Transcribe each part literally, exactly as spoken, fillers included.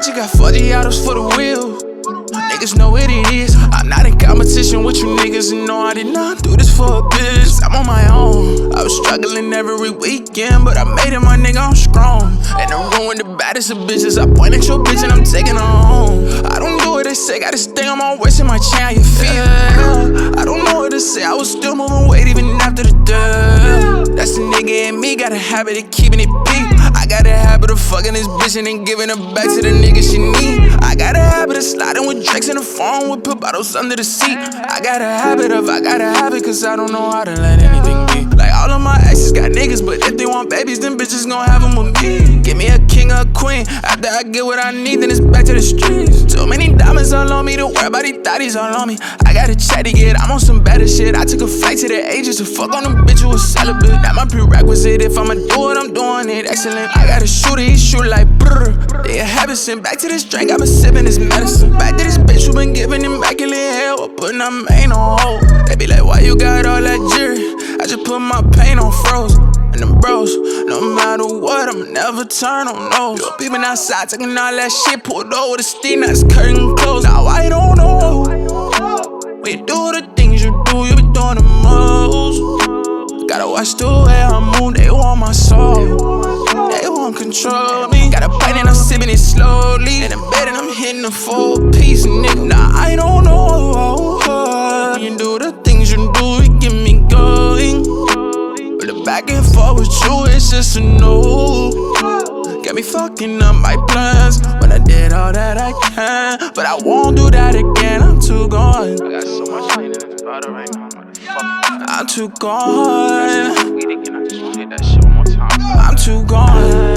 just got forty autos for the wheel. Niggas know what it is. I'm not in competition with you niggas, and no, I did not do this for a bitch. I'm on my own. I was struggling every weekend, but I made it, my nigga, I'm strong. In the room with the baddest of bitches, I point at your bitch and I'm taking her home. I don't know what they say, got this thing on my waist and my chain, how you feel? Yeah. I don't know what to say, I was still moving weight even after the death. That's the nigga in me, got a habit of keeping it peak. I got a habit of fucking this bitch and then giving her back to the nigga she need. I got a habit of sliding with drinks in the phone, with put bottles under the seat. I got a habit of, I got a habit, cause I don't know how to let anything be. Like all of my exes got niggas, but if they want babies, then bitches gon' have them with me. Give me a king or a queen, after I get what I need, then it's back to the streets. Too many diamonds all on me, to worry about these thotties all on me. I got a chat to get, I'm on some better shit. I took a flight to the ages to fuck on them bitch who was celibate. That my prerequisite, if I'ma do it, I'm doing it excellent. I got a shooter, he shoot like brrr. They a habit, sent back to this drink, I been sipping this medicine. Back to this bitch who been giving immaculate hell, or putting my main on hold. They be like, why you got all that jury? I just put my pain on froze. And them bros, no matter what, I'ma never turn on those. You peeping outside, taking all that shit, pulled over the steam, now it's curtain closed. Now I don't know. When you do the things you do, you be doing the most. Gotta watch the way I move, they want my soul. They won't control me. Got a bite and I'm sipping it slowly. In the bed and I'm hitting a full piece, nigga. Now I don't know. When you do the things you do, you get me going. But the back and forth with you, it's just a no. Got me fucking up my plans when I did all that I can. But I won't do that again, I'm too gone. I got so much lean in this bottle right now, motherfucker. I'm too gone. Weed again, I just wanna hit that shit one more time. I'm too gone.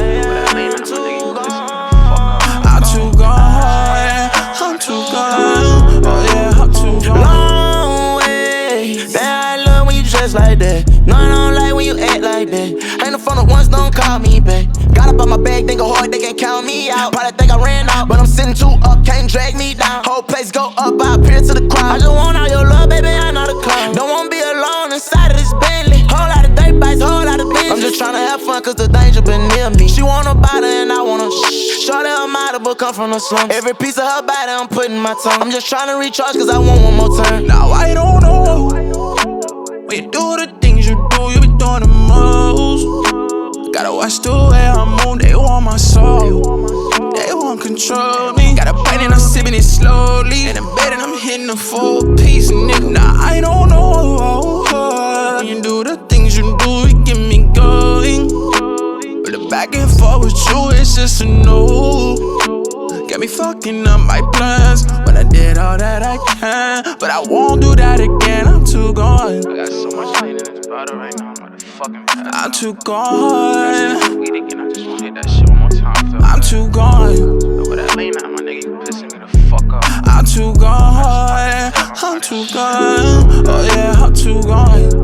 I'm too gone. I'm too gone. Oh yeah, I'm too gone. Long way. Man, I love when you dress like that. No, I don't like when you act like that. Ain't no phone once, don't call me back. Got up on my bag, think go hard, they can't count me out. Probably think I ran out, but I'm sitting too up, can't drag me down. Whole place go up, I appear to the crowd. I just want all your love, baby, I'm not a clown. Don't wanna be alone inside of this Bentley. Whole lot of dirt bikes, whole lot of bitches. I'm just tryna have fun, cause the danger been near me. She want a body and I wanna shh. Shorty her model, but come from the slums. Every piece of her body, I'm putting my tongue. I'm just tryna recharge, cause I want one more turn. Now I don't know. When you do the things you do, you be doing the most. Gotta watch the way I move, they want my soul. They won't control me. Got a bite and I'm sipping it slowly. In the bed and I'm hitting a full piece, nigga. Now I don't know. When you do the things you do, you get me going. But the back and forth with you, it's just a no. Got me fucking up my plans when I did all that I can. But I won't do that again, I'm too gone. I got so much lean in this bottle right now, motherfucking. I'm too gone. Weed again, I just wanna hit that shit one more time. I'm too gone. Over that lean out, my nigga, you pissing me the fuck off. I'm too gone. I'm too gone. Oh yeah, I'm too gone.